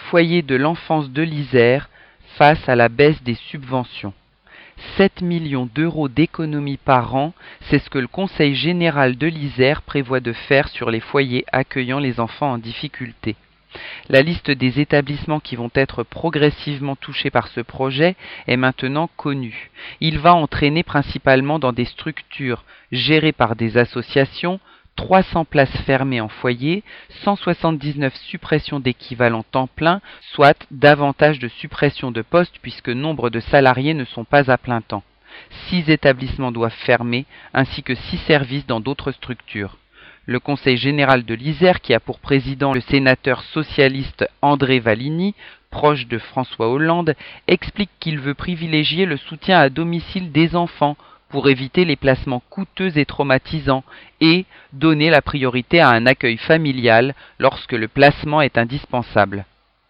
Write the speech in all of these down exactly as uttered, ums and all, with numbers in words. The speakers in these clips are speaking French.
foyers de l'enfance de l'Isère face à la baisse des subventions. sept millions d'euros d'économies par an, c'est ce que le Conseil général de l'Isère prévoit de faire sur les foyers accueillant les enfants en difficulté. La liste des établissements qui vont être progressivement touchés par ce projet est maintenant connue. Il va entraîner principalement dans des structures gérées par des associations, trois cents places fermées en foyer, cent soixante-dix-neuf suppressions d'équivalents temps plein, soit davantage de suppressions de postes puisque nombre de salariés ne sont pas à plein temps. Six établissements doivent fermer, ainsi que six services dans d'autres structures. Le Conseil général de l'Isère, qui a pour président le sénateur socialiste André Valigny, proche de François Hollande, explique qu'il veut privilégier le soutien à domicile des enfants pour éviter les placements coûteux et traumatisants et donner la priorité à un accueil familial lorsque le placement est indispensable.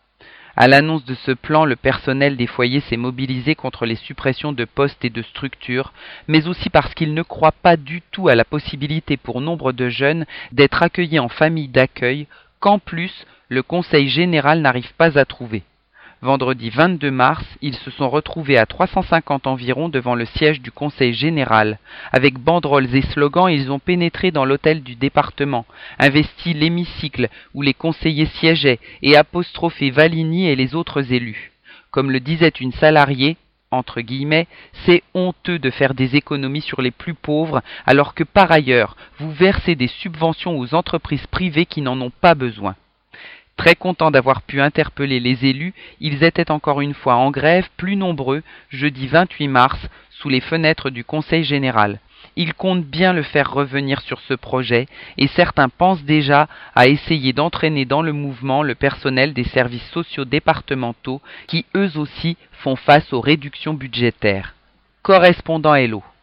À l'annonce de ce plan, le personnel des foyers s'est mobilisé contre les suppressions de postes et de structures, mais aussi parce qu'il ne croit pas du tout à la possibilité pour nombre de jeunes d'être accueillis en famille d'accueil, qu'en plus le Conseil général n'arrive pas à trouver. Vendredi vingt-deux mars, ils se sont retrouvés à trois cent cinquante environ devant le siège du Conseil général. Avec banderoles et slogans, ils ont pénétré dans l'hôtel du département, investi l'hémicycle où les conseillers siégeaient et apostrophé Valigny et les autres élus. Comme le disait une salariée, entre guillemets, c'est honteux de faire des économies sur les plus pauvres alors que par ailleurs, vous versez des subventions aux entreprises privées qui n'en ont pas besoin. Très contents d'avoir pu interpeller les élus, ils étaient encore une fois en grève, plus nombreux, jeudi vingt-huit mars, sous les fenêtres du Conseil général. Ils comptent bien le faire revenir sur ce projet, et certains pensent déjà à essayer d'entraîner dans le mouvement le personnel des services sociaux départementaux qui eux aussi font face aux réductions budgétaires. Correspondant Hello.